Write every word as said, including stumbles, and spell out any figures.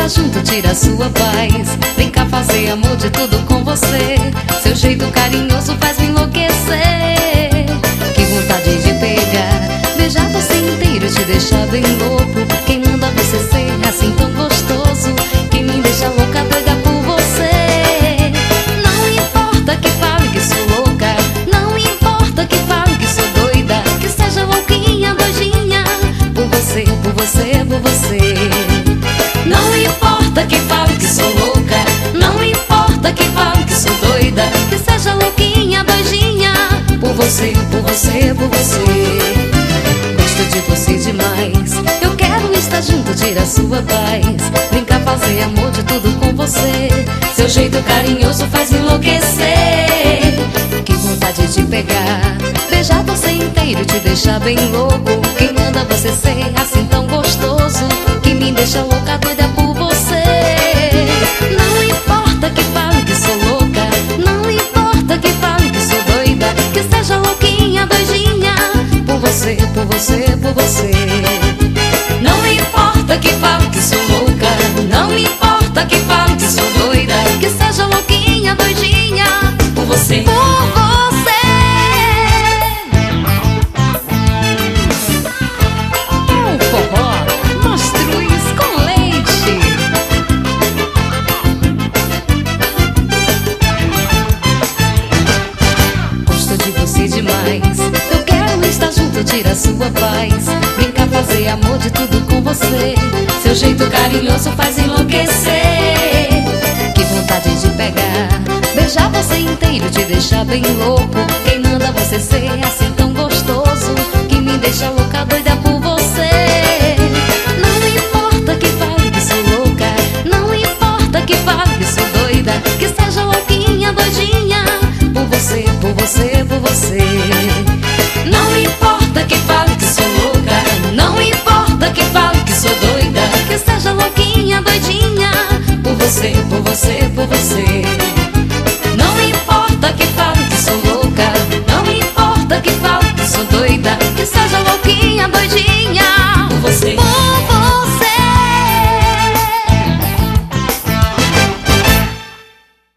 estar junto tira a sua paz. Vem cá fazer amor de tudo com você. Seu jeito carinhoso faz me enlouquecer. Que vontade de pegar, beijar você inteiro, te deixar bem louco. Quem manda você ser assim tão gostoso? Quem me deixa louca, doida por você. Não importa que fale que sou louca, não importa que fale que sou doida, que seja louquinha, doidinha, por você, por você, por você. Não importa que fale que sou louca, não importa que fale que sou doida, que seja louquinha, doidinha, por você, por você, por você. Gosto de você demais, eu quero estar junto, tira a sua paz. Vem cá fazer amor de tudo com você. Seu jeito carinhoso faz me enlouquecer. Que vontade de pegar, beijar você inteiro, te deixar bem louco. Quem manda você ser assim tão gostoso? Que me deixa louca, doida por você. Não importa que fale que sou louca, não importa que fale que sou doida, que seja louquinha, doidinha, por você, por você, por você. Não importa que fale que sou louca, não importa que fale que sou doida, que seja louquinha, doidinha, por você, por você. É o forró Mastruz com leite. Gosto de você demais, eu quero estar junto, tira a sua paz. Vem cá fazer amor de tudo com você. Seu jeito carinhoso faz enlouquecer. Que vontade de pegar, beijar você inteiro, te deixar bem louco. Quem manda você ser assim tão gostoso? Que me deixa louca, doida por você. Não importa que fale que sou louca, não importa que fale que sou doida, que seja louquinha, doidinha, por você, por você, por você. Não importa que fale que sou louca, não importa que fale que sou doida, que seja louquinha, doidinha, por você, por você, por você.